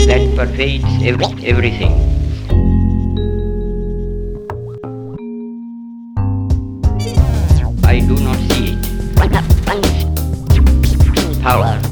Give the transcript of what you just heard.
that pervades everything. I do not see it. Power.